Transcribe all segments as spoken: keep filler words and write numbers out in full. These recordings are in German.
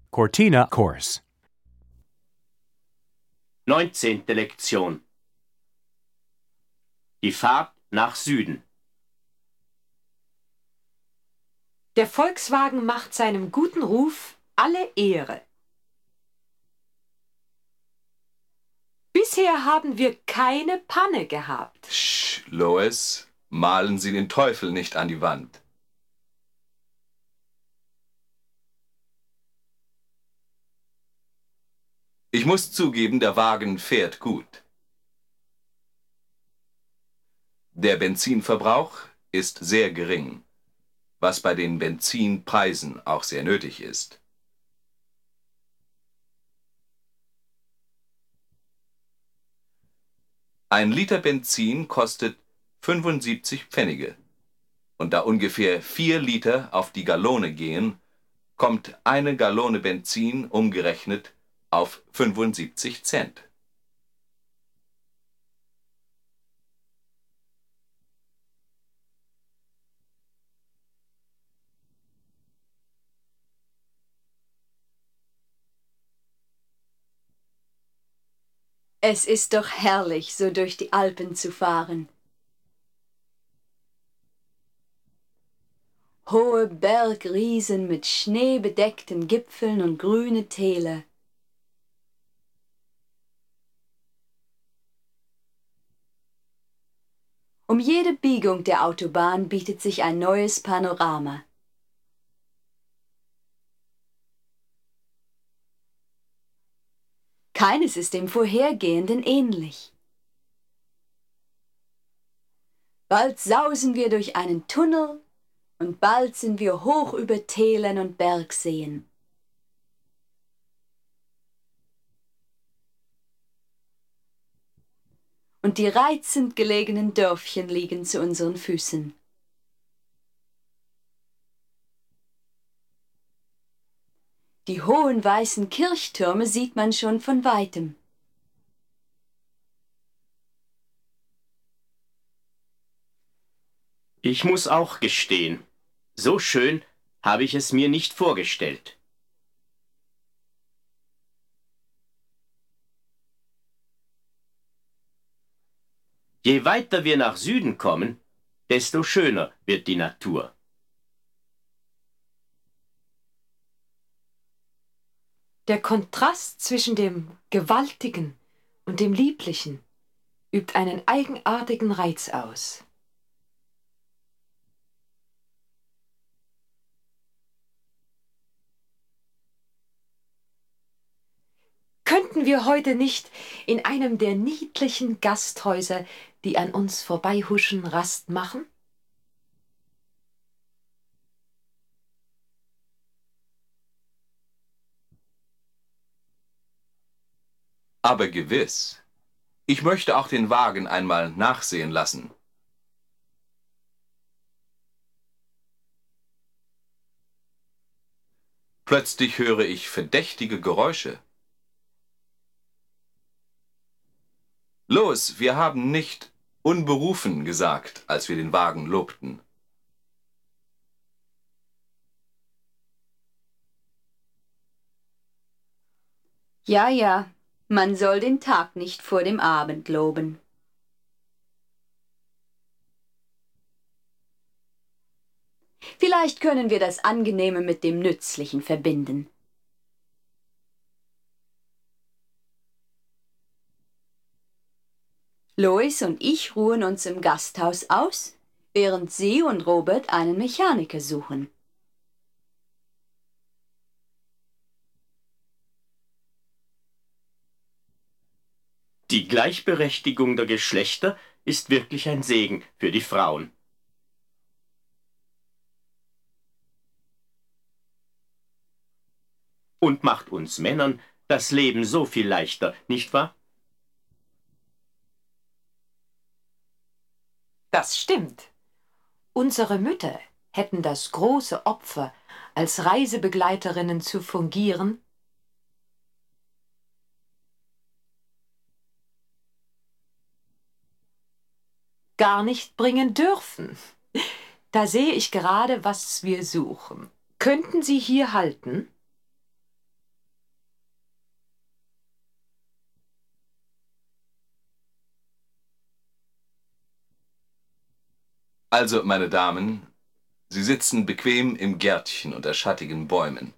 Cortina course. Neunzehnte Lektion. Die Fahrt nach Süden. Der Volkswagen macht seinem guten Ruf alle Ehre. Bisher haben wir keine Panne gehabt. Sch, Lois, malen Sie den Teufel nicht an die Wand. Ich muss zugeben, der Wagen fährt gut. Der Benzinverbrauch ist sehr gering, was bei den Benzinpreisen auch sehr nötig ist. Ein Liter Benzin kostet fünfundsiebzig Pfennige. Und da ungefähr vier Liter auf die Gallone gehen, kommt eine Gallone Benzin umgerechnet auf fünfundsiebzig Cent. Es ist doch herrlich, so durch die Alpen zu fahren. Hohe Bergriesen mit schneebedeckten Gipfeln und grüne Täler. Um jede Biegung der Autobahn bietet sich ein neues Panorama. Keines ist dem vorhergehenden ähnlich. Bald sausen wir durch einen Tunnel und bald sind wir hoch über Tälern und Bergseen. Und die reizend gelegenen Dörfchen liegen zu unseren Füßen. Die hohen weißen Kirchtürme sieht man schon von weitem. Ich muss auch gestehen, so schön habe ich es mir nicht vorgestellt. Je weiter wir nach Süden kommen, desto schöner wird die Natur. Der Kontrast zwischen dem Gewaltigen und dem Lieblichen übt einen eigenartigen Reiz aus. Könnten wir heute nicht in einem der niedlichen Gasthäuser, die an uns vorbeihuschen, Rast machen? Aber gewiss. Ich möchte auch den Wagen einmal nachsehen lassen. Plötzlich höre ich verdächtige Geräusche. Los, wir haben nicht unberufen gesagt, als wir den Wagen lobten. Ja, ja, man soll den Tag nicht vor dem Abend loben. Vielleicht können wir das Angenehme mit dem Nützlichen verbinden. Lois und ich ruhen uns im Gasthaus aus, während Sie und Robert einen Mechaniker suchen. Die Gleichberechtigung der Geschlechter ist wirklich ein Segen für die Frauen. Und macht uns Männern das Leben so viel leichter, nicht wahr? Das stimmt. Unsere Mütter hätten das große Opfer, als Reisebegleiterinnen zu fungieren, gar nicht bringen dürfen. Da sehe ich gerade, was wir suchen. Könnten Sie hier halten? Also, meine Damen, Sie sitzen bequem im Gärtchen unter schattigen Bäumen.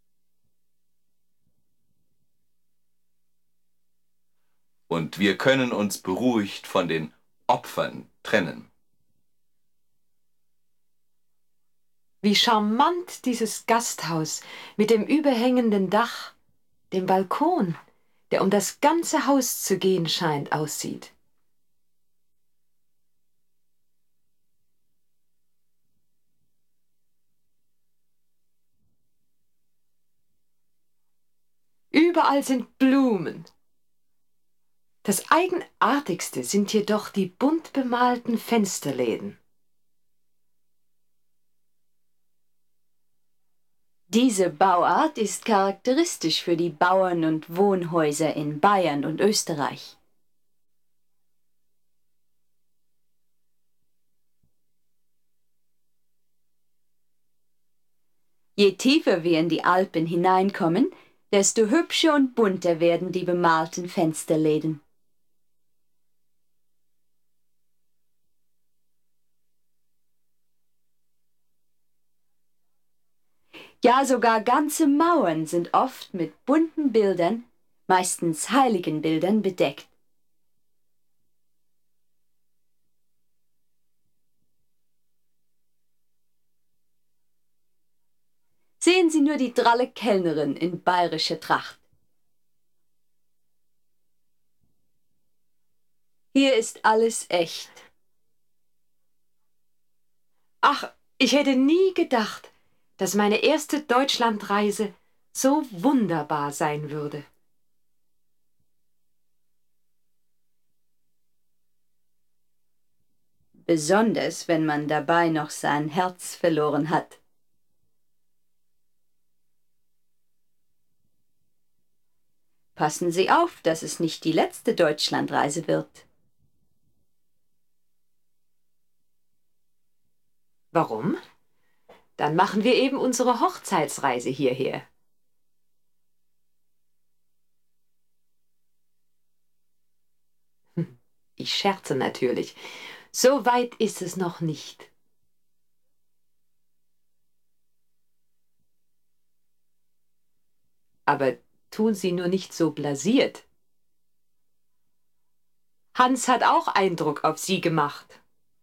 Und wir können uns beruhigt von den Opfern trennen. Wie charmant dieses Gasthaus mit dem überhängenden Dach, dem Balkon, der um das ganze Haus zu gehen scheint, aussieht. Überall sind Blumen. Das Eigenartigste sind jedoch die bunt bemalten Fensterläden. Diese Bauart ist charakteristisch für die Bauern- und Wohnhäuser in Bayern und Österreich. Je tiefer wir in die Alpen hineinkommen, desto hübscher und bunter werden die bemalten Fensterläden. Ja, sogar ganze Mauern sind oft mit bunten Bildern, meistens Heiligenbildern, bedeckt. Sehen Sie nur die dralle Kellnerin in bayerischer Tracht. Hier ist alles echt. Ach, ich hätte nie gedacht, dass meine erste Deutschlandreise so wunderbar sein würde. Besonders, wenn man dabei noch sein Herz verloren hat. Passen Sie auf, dass es nicht die letzte Deutschlandreise wird. Warum? Dann machen wir eben unsere Hochzeitsreise hierher. Ich scherze natürlich. So weit ist es noch nicht. Aber tun Sie nur nicht so blasiert. Hans hat auch Eindruck auf Sie gemacht.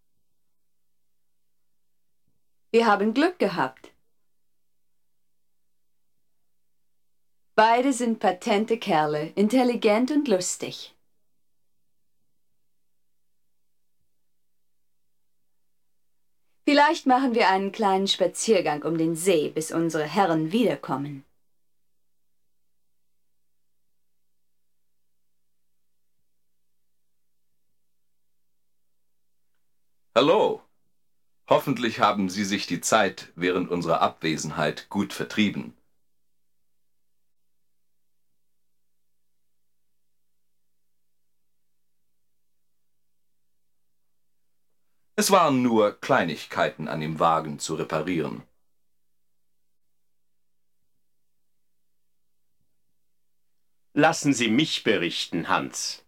Wir haben Glück gehabt. Beide sind patente Kerle, intelligent und lustig. Vielleicht machen wir einen kleinen Spaziergang um den See, bis unsere Herren wiederkommen. Hallo! Hoffentlich haben Sie sich die Zeit während unserer Abwesenheit gut vertrieben. Es waren nur Kleinigkeiten an dem Wagen zu reparieren. Lassen Sie mich berichten, Hans.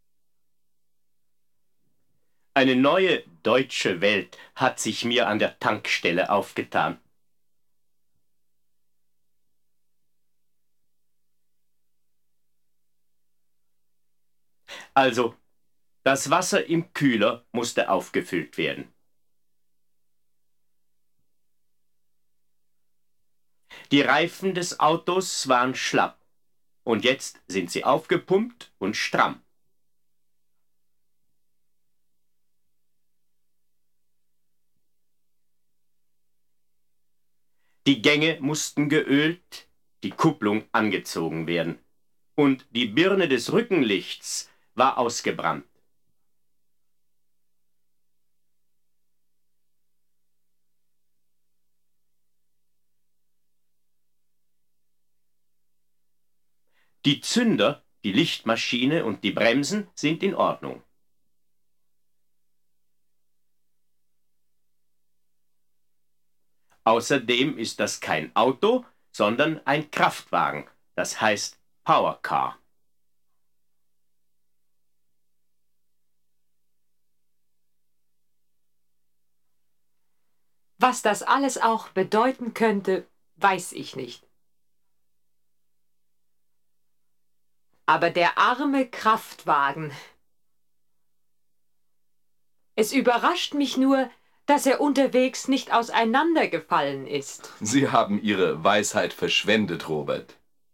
Eine neue deutsche Welt hat sich mir an der Tankstelle aufgetan. Also, das Wasser im Kühler musste aufgefüllt werden. Die Reifen des Autos waren schlapp und jetzt sind sie aufgepumpt und stramm. Die Gänge mussten geölt, die Kupplung angezogen werden und die Birne des Rückenlichts war ausgebrannt. Die Zünder, die Lichtmaschine und die Bremsen sind in Ordnung. Außerdem ist das kein Auto, sondern ein Kraftwagen, das heißt Powercar. Was das alles auch bedeuten könnte, weiß ich nicht. Aber der arme Kraftwagen. Es überrascht mich nur, dass er unterwegs nicht auseinandergefallen ist. Sie haben Ihre Weisheit verschwendet, Robert.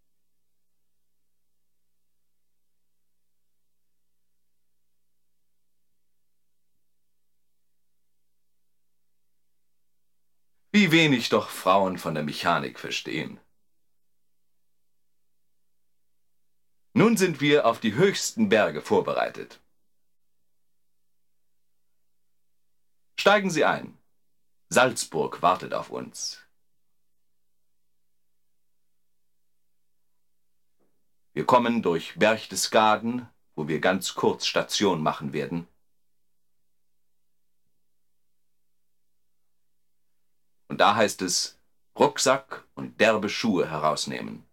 Wie wenig doch Frauen von der Mechanik verstehen. Nun sind wir auf die höchsten Berge vorbereitet. Steigen Sie ein. Salzburg wartet auf uns. Wir kommen durch Berchtesgaden, wo wir ganz kurz Station machen werden. Und da heißt es, Rucksack und derbe Schuhe herausnehmen.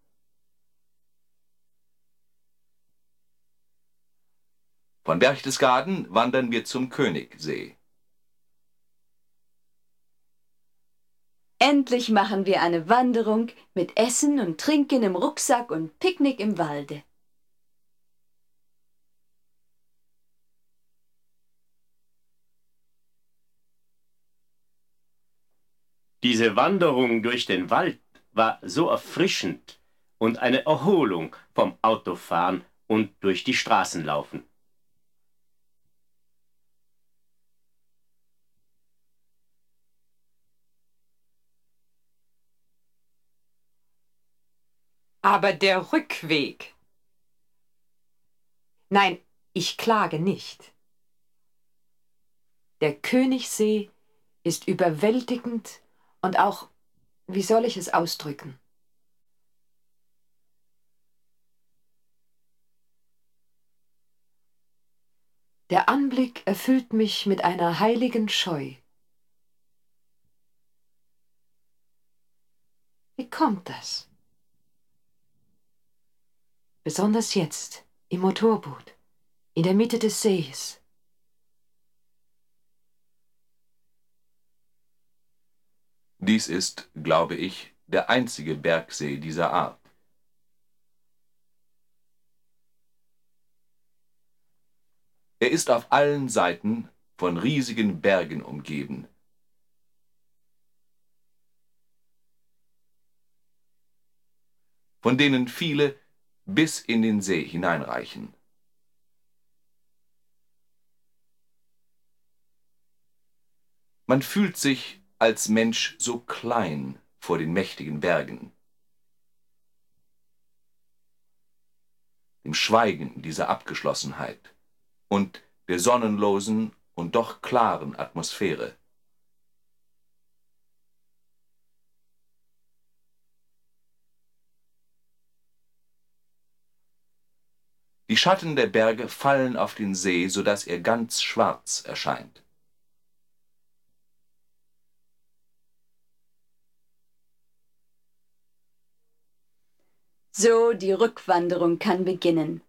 Von Berchtesgaden wandern wir zum Königsee. Endlich machen wir eine Wanderung mit Essen und Trinken im Rucksack und Picknick im Walde. Diese Wanderung durch den Wald war so erfrischend und eine Erholung vom Autofahren und durch die Straßen laufen. Aber der Rückweg. Nein, ich klage nicht. Der Königssee ist überwältigend und auch, wie soll ich es ausdrücken? Der Anblick erfüllt mich mit einer heiligen Scheu. Wie kommt das? Besonders jetzt, im Motorboot, in der Mitte des Sees. Dies ist, glaube ich, der einzige Bergsee dieser Art. Er ist auf allen Seiten von riesigen Bergen umgeben. Von denen viele bis in den See hineinreichen. Man fühlt sich als Mensch so klein vor den mächtigen Bergen. Dem Schweigen dieser Abgeschlossenheit und der sonnenlosen und doch klaren Atmosphäre. Die Schatten der Berge fallen auf den See, so dass er ganz schwarz erscheint. So, die Rückwanderung kann beginnen.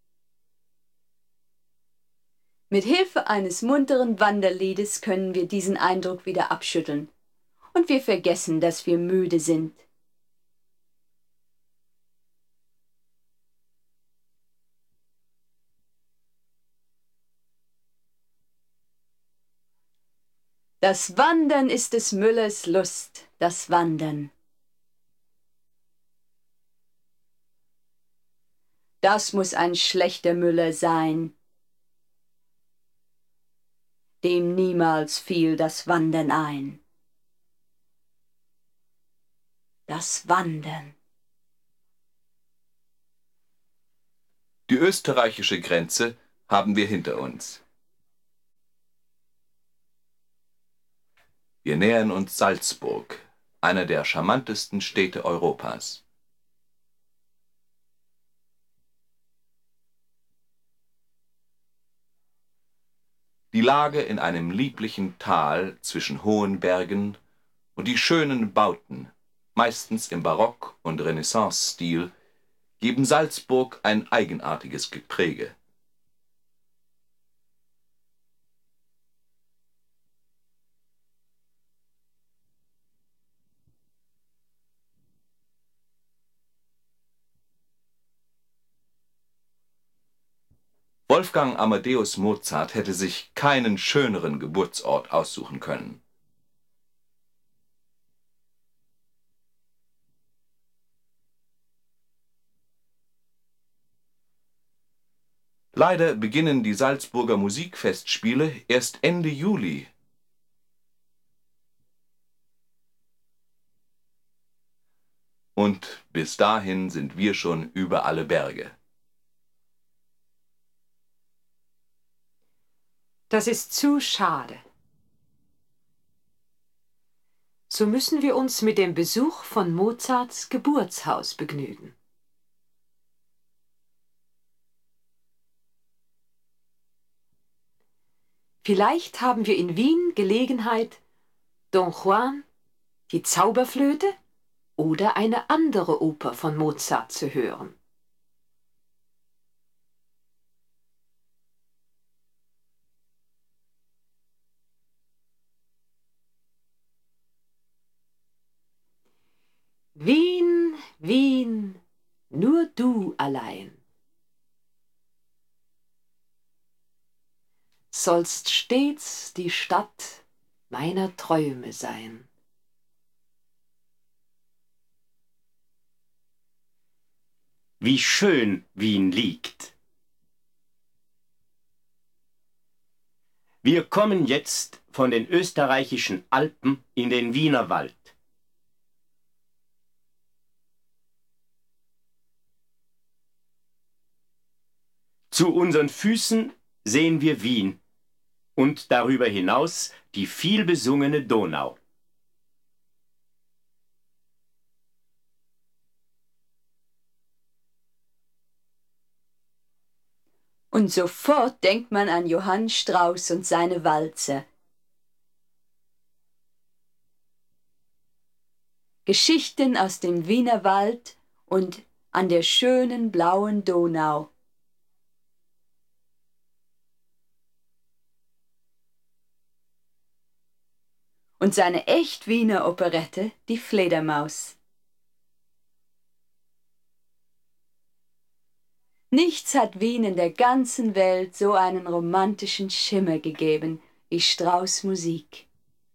Mit Hilfe eines munteren Wanderliedes können wir diesen Eindruck wieder abschütteln und wir vergessen, dass wir müde sind. Das Wandern ist des Müllers Lust, das Wandern. Das muss ein schlechter Müller sein. Dem niemals fiel das Wandern ein. Das Wandern. Die österreichische Grenze haben wir hinter uns. Wir nähern uns Salzburg, einer der charmantesten Städte Europas. Die Lage in einem lieblichen Tal zwischen hohen Bergen und die schönen Bauten, meistens im Barock- und Renaissance-Stil, geben Salzburg ein eigenartiges Gepräge. Wolfgang Amadeus Mozart hätte sich keinen schöneren Geburtsort aussuchen können. Leider beginnen die Salzburger Musikfestspiele erst Ende Juli. Und bis dahin sind wir schon über alle Berge. Das ist zu schade. So müssen wir uns mit dem Besuch von Mozarts Geburtshaus begnügen. Vielleicht haben wir in Wien Gelegenheit, Don Juan, die Zauberflöte oder eine andere Oper von Mozart zu hören. Wien, Wien, nur du allein. Sollst stets die Stadt meiner Träume sein. Wie schön Wien liegt. Wir kommen jetzt von den österreichischen Alpen in den Wiener Wald. Zu unseren Füßen sehen wir Wien und darüber hinaus die vielbesungene Donau. Und sofort denkt man an Johann Strauss und seine Walzer. Geschichten aus dem Wiener Wald und an der schönen blauen Donau. Und seine echt Wiener Operette, die Fledermaus. Nichts hat Wien in der ganzen Welt so einen romantischen Schimmer gegeben wie Strauss' Musik.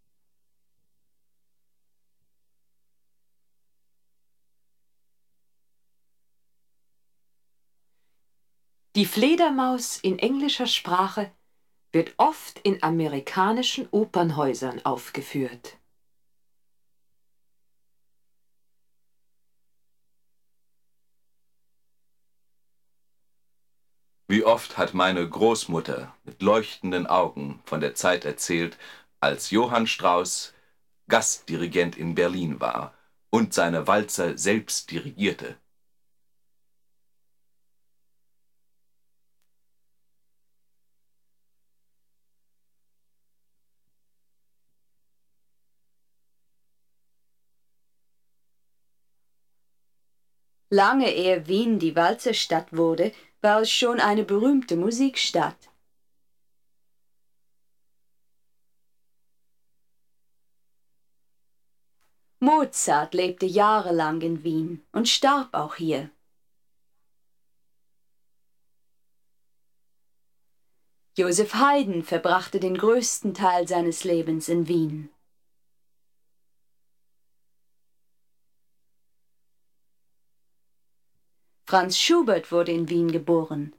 Die Fledermaus in englischer Sprache wird oft in amerikanischen Opernhäusern aufgeführt. Wie oft hat meine Großmutter mit leuchtenden Augen von der Zeit erzählt, als Johann Strauss Gastdirigent in Berlin war und seine Walzer selbst dirigierte. Lange ehe Wien die Walzerstadt wurde, war es schon eine berühmte Musikstadt. Mozart lebte jahrelang in Wien und starb auch hier. Joseph Haydn verbrachte den größten Teil seines Lebens in Wien. Franz Schubert wurde in Wien geboren.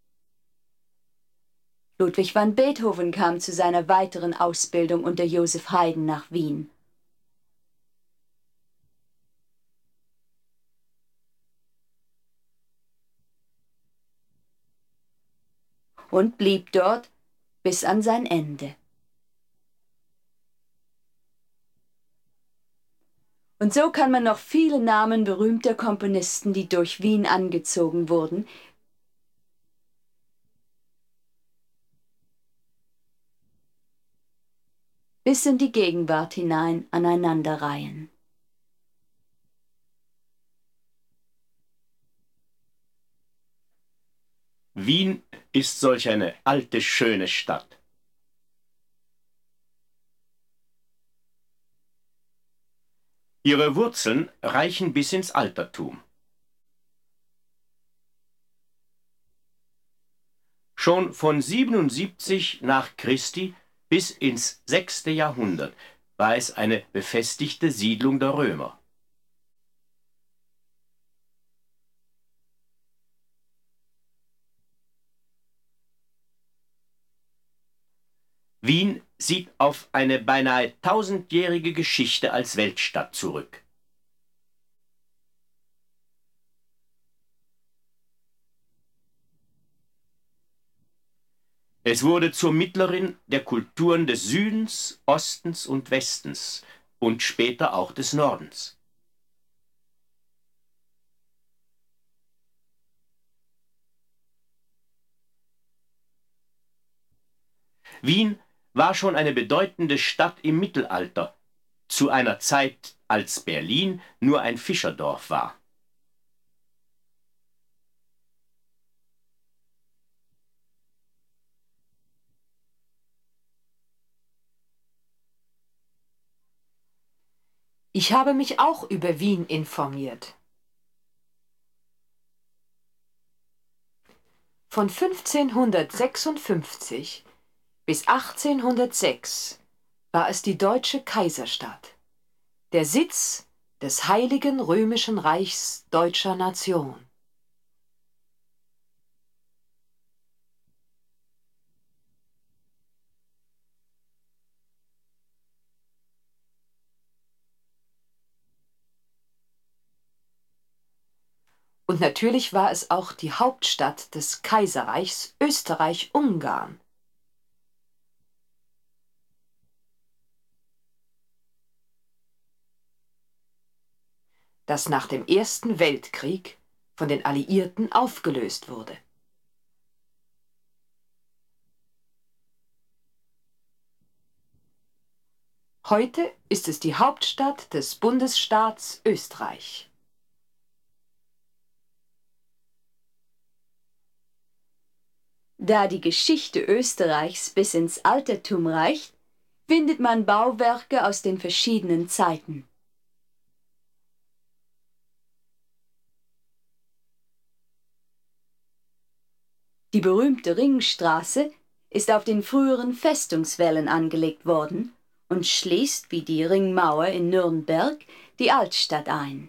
Ludwig van Beethoven kam zu seiner weiteren Ausbildung unter Joseph Haydn nach Wien. Und blieb dort bis an sein Ende. Und so kann man noch viele Namen berühmter Komponisten, die durch Wien angezogen wurden, bis in die Gegenwart hinein aneinanderreihen. Wien ist solch eine alte, schöne Stadt. Ihre Wurzeln reichen bis ins Altertum. Schon von siebenundsiebzig nach Christi bis ins sechste Jahrhundert war es eine befestigte Siedlung der Römer. Wien sieht auf eine beinahe tausendjährige Geschichte als Weltstadt zurück. Es wurde zur Mittlerin der Kulturen des Südens, Ostens und Westens und später auch des Nordens. Wien war schon eine bedeutende Stadt im Mittelalter, zu einer Zeit, als Berlin nur ein Fischerdorf war. Ich habe mich auch über Wien informiert. Von fünfzehnhundertsechsundfünfzig bis achtzehnhundertsechs war es die deutsche Kaiserstadt, der Sitz des Heiligen Römischen Reichs deutscher Nation. Und natürlich war es auch die Hauptstadt des Kaiserreichs Österreich-Ungarn. Das nach dem Ersten Weltkrieg von den Alliierten aufgelöst wurde. Heute ist es die Hauptstadt des Bundesstaats Österreich. Da die Geschichte Österreichs bis ins Altertum reicht, findet man Bauwerke aus den verschiedenen Zeiten. Die berühmte Ringstraße ist auf den früheren Festungswällen angelegt worden und schließt wie die Ringmauer in Nürnberg die Altstadt ein.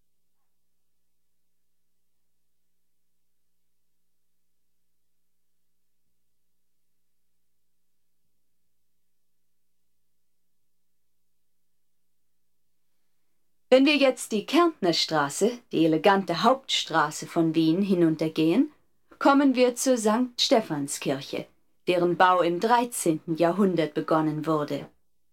Wenn wir jetzt die Kärntner Straße, die elegante Hauptstraße von Wien, hinuntergehen, kommen wir zur Sankt Stephanskirche, deren Bau im dreizehnten Jahrhundert begonnen wurde.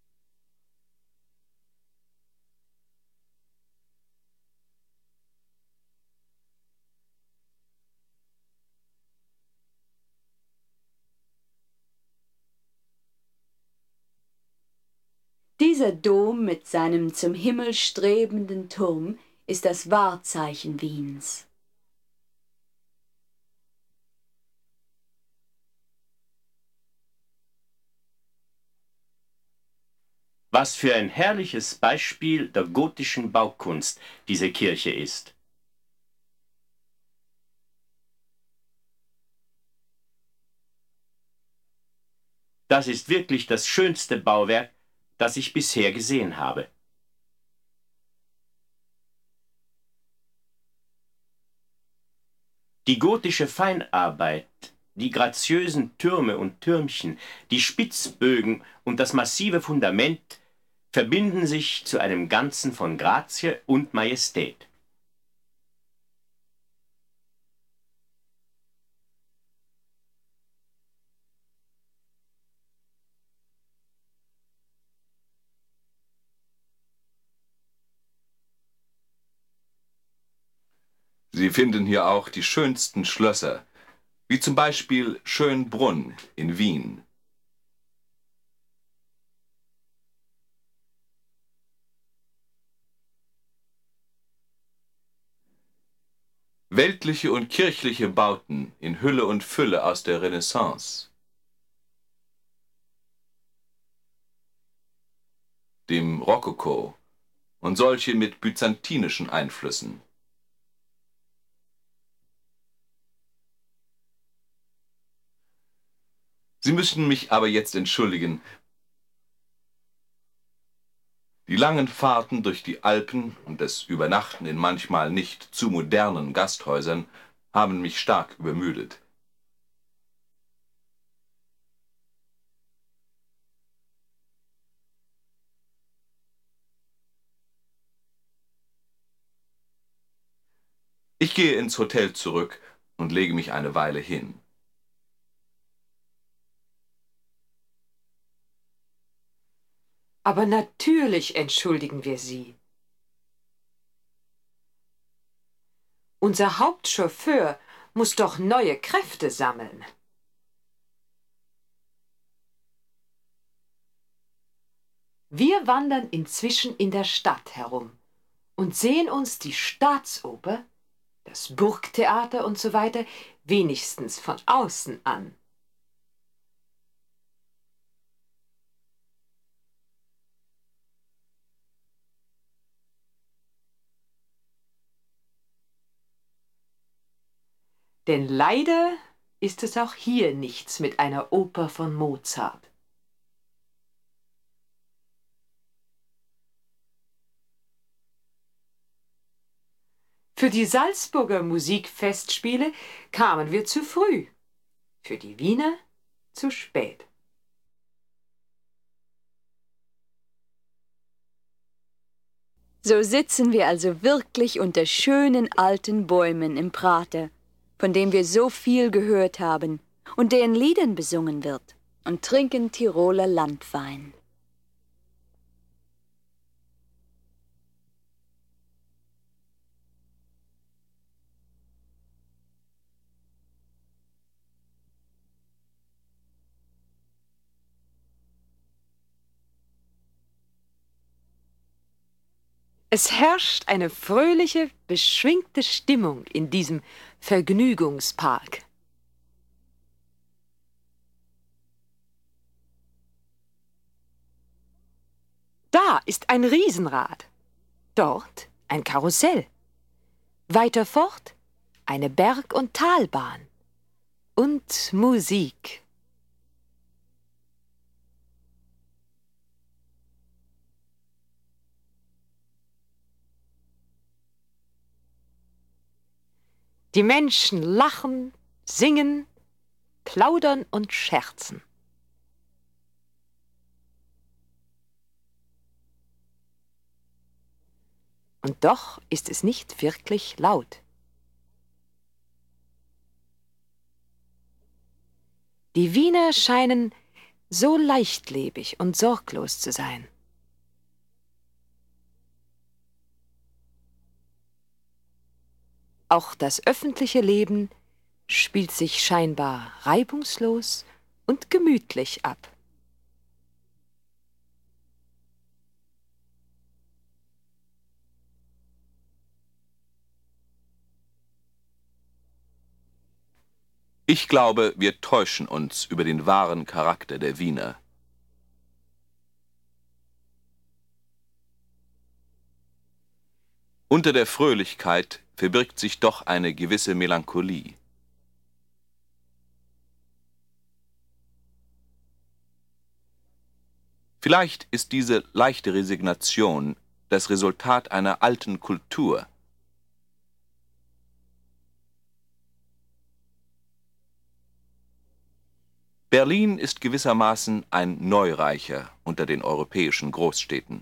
Dieser Dom mit seinem zum Himmel strebenden Turm ist das Wahrzeichen Wiens. Was für ein herrliches Beispiel der gotischen Baukunst diese Kirche ist. Das ist wirklich das schönste Bauwerk, das ich bisher gesehen habe. Die gotische Feinarbeit, die graziösen Türme und Türmchen, die Spitzbögen und das massive Fundament verbinden sich zu einem Ganzen von Grazie und Majestät. Sie finden hier auch die schönsten Schlösser, wie zum Beispiel Schönbrunn in Wien. Weltliche und kirchliche Bauten in Hülle und Fülle aus der Renaissance, dem Rokoko und solche mit byzantinischen Einflüssen. Sie müssen mich aber jetzt entschuldigen. Die langen Fahrten durch die Alpen und das Übernachten in manchmal nicht zu modernen Gasthäusern haben mich stark übermüdet. Ich gehe ins Hotel zurück und lege mich eine Weile hin. Aber natürlich entschuldigen wir Sie. Unser Hauptchauffeur muss doch neue Kräfte sammeln. Wir wandern inzwischen in der Stadt herum und sehen uns die Staatsoper, das Burgtheater und so weiter wenigstens von außen an. Denn leider ist es auch hier nichts mit einer Oper von Mozart. Für die Salzburger Musikfestspiele kamen wir zu früh, für die Wiener zu spät. So sitzen wir also wirklich unter schönen alten Bäumen im Prater, von dem wir so viel gehört haben und der in Liedern besungen wird, und trinken Tiroler Landwein. Es herrscht eine fröhliche, beschwingte Stimmung in diesem Vergnügungspark. Da ist ein Riesenrad, dort ein Karussell, weiter fort eine Berg- und Talbahn und Musik. Die Menschen lachen, singen, plaudern und scherzen. Und doch ist es nicht wirklich laut. Die Wiener scheinen so leichtlebig und sorglos zu sein. Auch das öffentliche Leben spielt sich scheinbar reibungslos und gemütlich ab. Ich glaube, wir täuschen uns über den wahren Charakter der Wiener. Unter der Fröhlichkeit verbirgt sich doch eine gewisse Melancholie. Vielleicht ist diese leichte Resignation das Resultat einer alten Kultur. Berlin ist gewissermaßen ein Neureicher unter den europäischen Großstädten.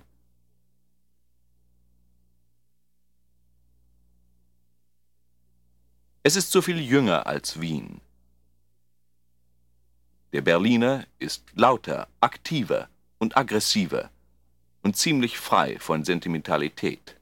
Es ist so viel jünger als Wien. Der Berliner ist lauter, aktiver und aggressiver und ziemlich frei von Sentimentalität.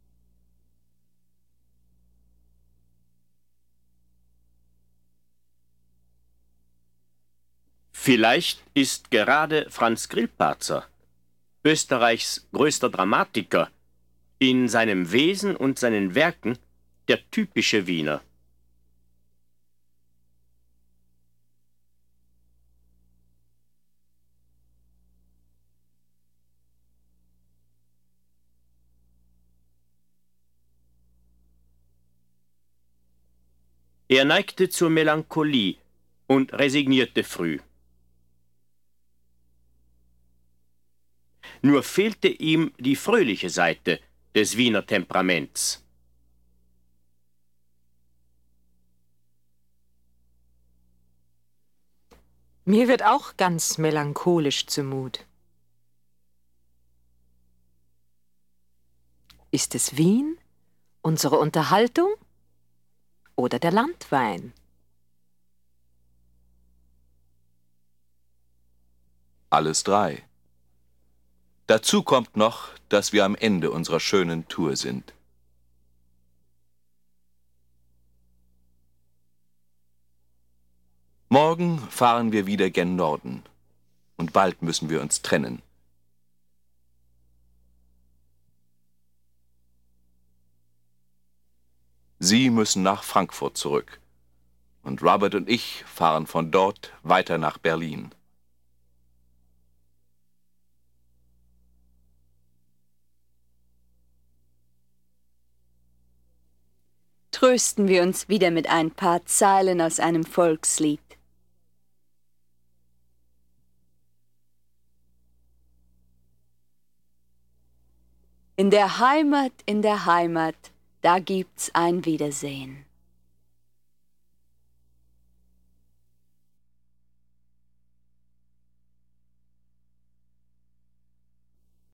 Vielleicht ist gerade Franz Grillparzer, Österreichs größter Dramatiker, in seinem Wesen und seinen Werken der typische Wiener. Er neigte zur Melancholie und resignierte früh. nur fehlte ihm die fröhliche Seite des Wiener Temperaments. Mir wird auch ganz melancholisch zumut. Ist es Wien, unsere Unterhaltung oder der Landwein? Alles drei. Dazu kommt noch, dass wir am Ende unserer schönen Tour sind. Morgen fahren wir wieder gen Norden und bald müssen wir uns trennen. Sie müssen nach Frankfurt zurück und Robert und ich fahren von dort weiter nach Berlin. Trösten wir uns wieder mit ein paar Zeilen aus einem Volkslied. In der Heimat, in der Heimat, da gibt's ein Wiedersehen.